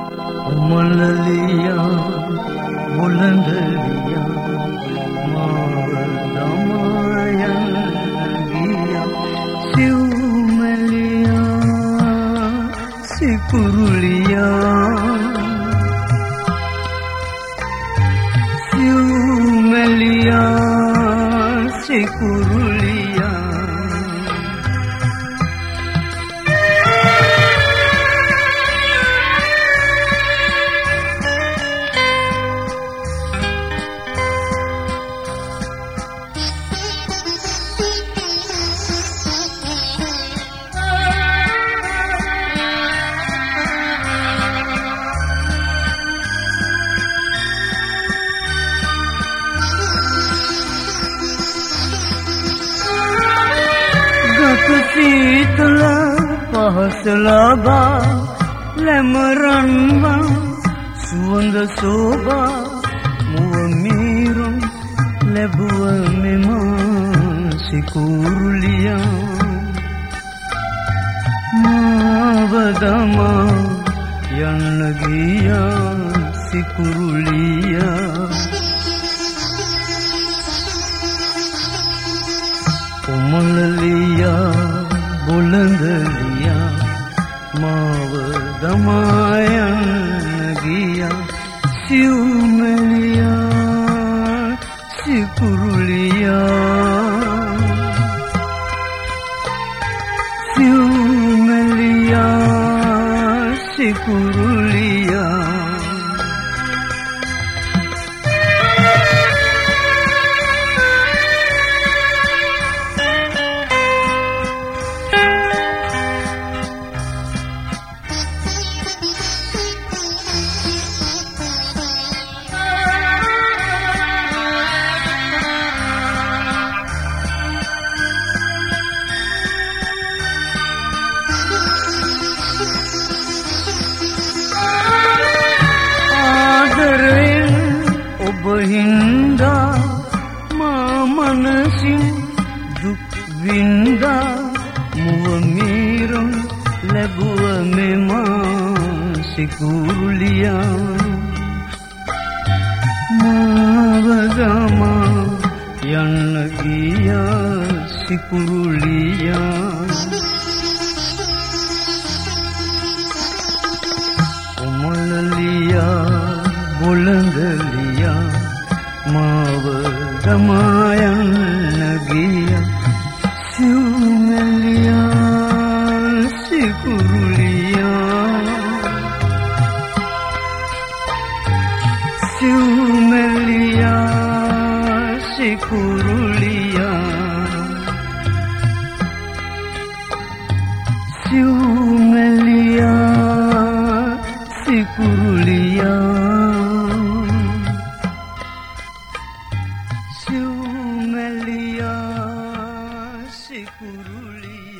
මලලියා මුලඳලියා මාව දමායන් ගියා සිව්මැලියා සිකුරුලියා සිව්මැලියා සිකුරුලියා සීතල පහස ලබා ලැමරන්වා සුවඳ සෝබා මුව මීරුම් ලැබුව මෙම සිකුරුලියා මාව දමා යන්න ගියා සිකුරුලියා කොමලලියා බුලඳලියා මාව දමා යන්න ගියා සිව්මැලියා සිකුරුලියා සිව්මැලියා සිකුරුලියා හින්දා මා මනසින් දුක් වින්දා මුව මීරුම් ලැබුව මෙම සිකුරුලියා මාව දමා යන්න ගියා සිකුරුලියා කොමලලියා බුලඳලියා මාව දමා යන්න ගියා සිව්මැලියා සිකුරුලියා සිව්මැලියා සිකුරුලියා සිව්මැලියා සිකුරුලියා සිව්මැලියා සිකුරුලියා